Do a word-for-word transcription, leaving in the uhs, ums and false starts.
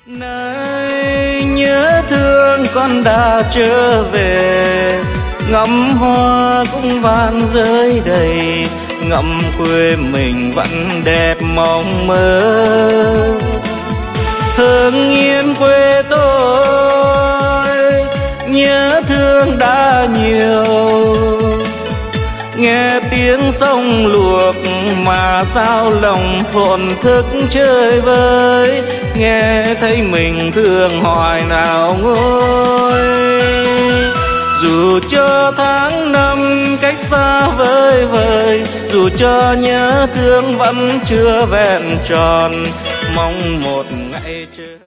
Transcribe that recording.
Nơi nhớ thương con đã trở về, ngắm hoa cũng vàng rơi đầy, ngắm quê mình vẫn đẹp mong mơ. Hương yên quê tôi, nhớ thương đã nhiều, nghe tiếng sông luộc mà sao lòng thổn thức chơi vơi, nghe thấy mình thương hoài nào ngôi. Dù cho tháng năm cách xa vời vời, dù cho nhớ thương vẫn chưa vẹn tròn, mong một